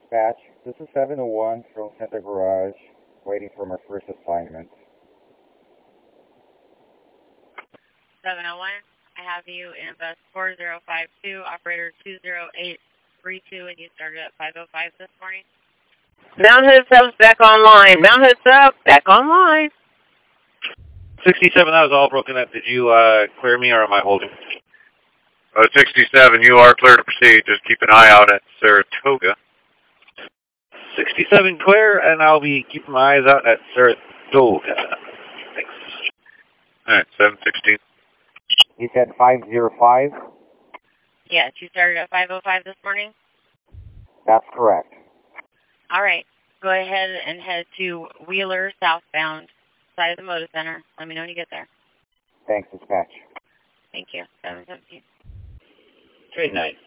Dispatch, this is 701 from Center Garage, waiting for my first assignment. 701, I have you in bus 4052, operator 20832, and you started at 5:05 this morning? Mount Hood sub's back online. Mount Hood sub, back online. 67, that was all broken up. Did you clear me or am I holding? 67, you are clear to proceed. Just keep an eye out at Saratoga. 67 clear, and I'll be keeping my eyes out at Saratoga. Thanks. All right, 716. You said 505? Yes, you started at 5:05 this morning? That's correct. All right, go ahead and head to Wheeler southbound side of the Moda Center. Let me know when you get there. Thanks, Dispatch. Thank you. 717. Trade night.